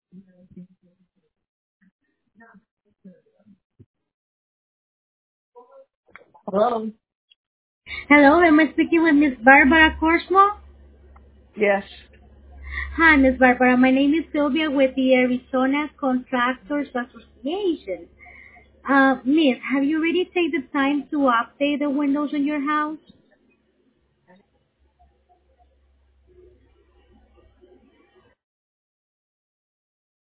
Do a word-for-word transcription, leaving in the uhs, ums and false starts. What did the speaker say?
Hello? Hello, am I speaking with Miss Barbara Korsmo? Yes. Hi, Miss Barbara. My name is Sylvia with the Arizona Contractors Association. Uh, Miss, have you already taken the time to update the windows in your house?